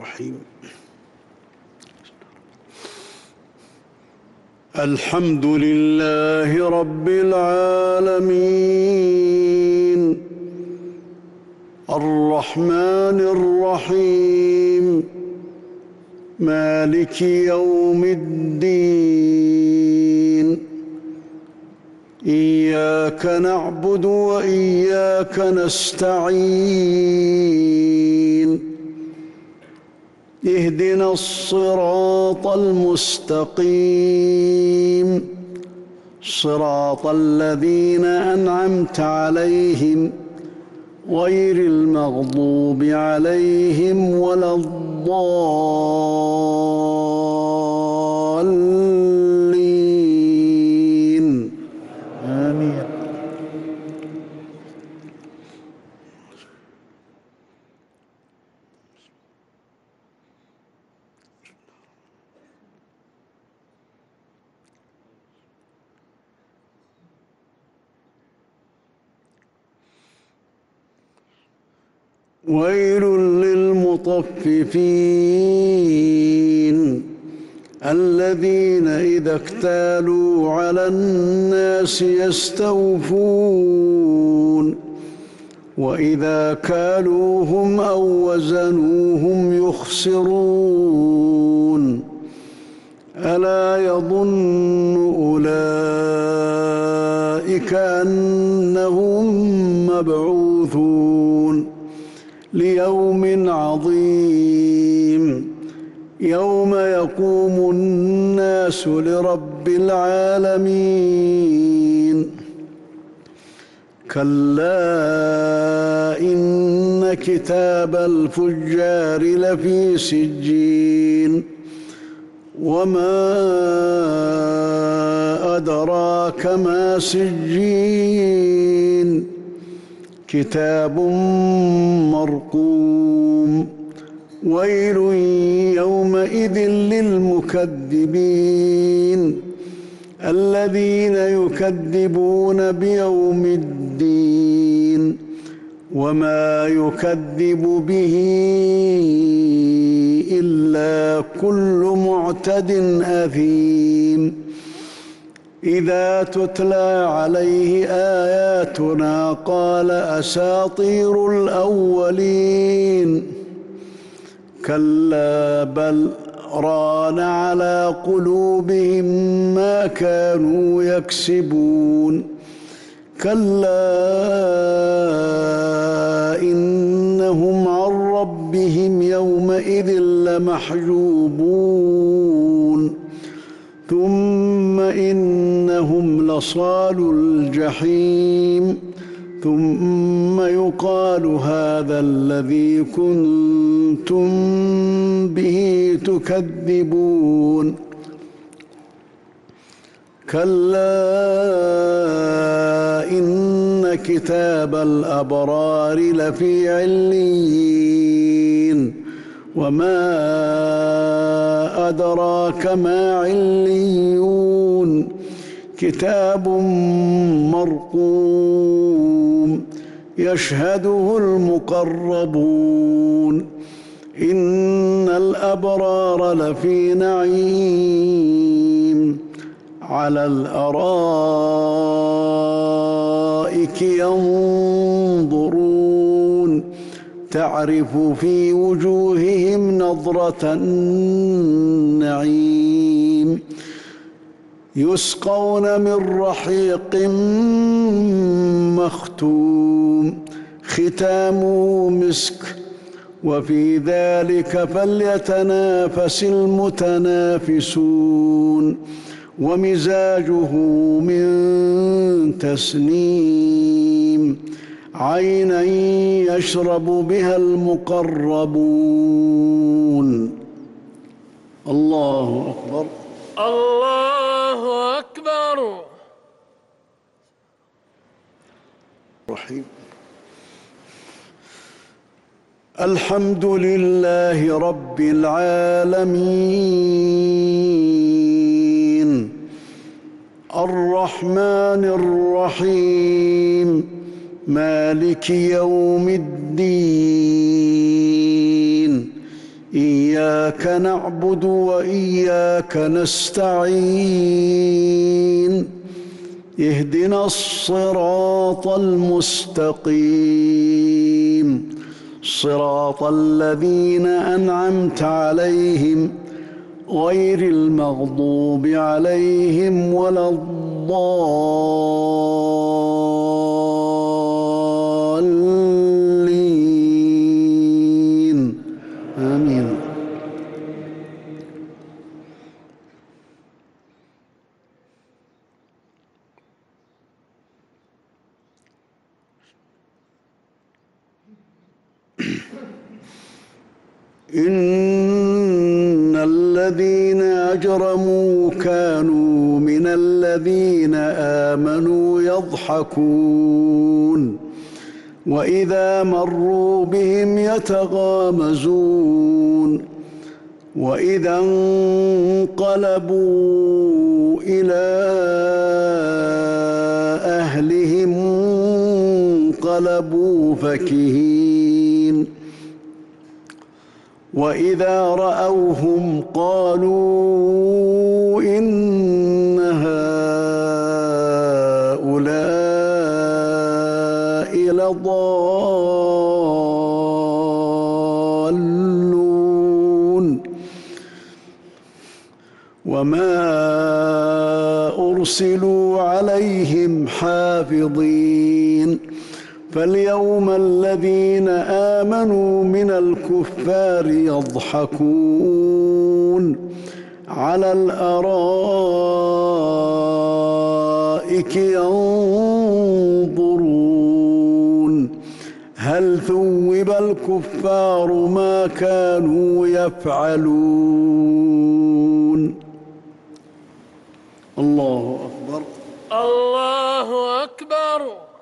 الرحيم. الحمد لله رب العالمين الرحمن الرحيم مالك يوم الدين إياك نعبد وإياك نستعين اهدنا الصراط المستقيم صراط الذين أنعمت عليهم غير المغضوب عليهم ولا الضالين آمين. ويل للمطففين الذين إذا اكتالوا على الناس يستوفون وإذا كالوهم أو وزنوهم يخسرون ألا يظن أولئك أنهم مبعوثون ليوم عظيم يوم يقوم الناس لرب العالمين كلا إن كتاب الفجار لفي سجين وما أدراك ما سجين كتاب مرقوم ويل يومئذ للمكذبين الذين يكذبون بيوم الدين وما يكذب به إلا كل معتد أثيم إذا تتلى عليه آياتنا قال أساطير الأولين كلا بل ران على قلوبهم ما كانوا يكسبون كلا إنهم عن ربهم يومئذ لمحجوبون ثم إنهم لصالو الجحيم ثم يقال هذا الذي كنتم به تكذبون كلا إن كتاب الأبرار لفي عليين وما أدراك ما عليون كتاب مرقوم يشهده المقربون إن الأبرار لفي نعيم على الأرائك ينظرون تعرف في وجوههم نضرة النعيم يسقون من رحيق مختوم ختامه مسك وفي ذلك فليتنافس المتنافسون ومزاجه من تسنيم عينا يشرب بها المقربون الله أكبر الله أكبر. رحيم. الحمد لله رب العالمين الرحمن الرحيم مالك يوم الدين إياك نعبد وإياك نستعين اهدنا الصراط المستقيم صراط الذين أنعمت عليهم غير المغضوب عليهم ولا الضالين آمين. إن الذين أجرموا كانوا من الذين آمنوا يضحكون وإذا مروا بهم يتغامزون وإذا انقلبوا إلى أهلهم انقلبوا فكهين وإذا رأوهم قالوا إن هؤلاء لضالون وما أرسلوا عليهم حافظين فاليوم الذين آمنوا من الكفار يضحكون على الأرائك ينظرون هل ثوب الكفار ما كانوا يفعلون. الله أكبر. الله أكبر.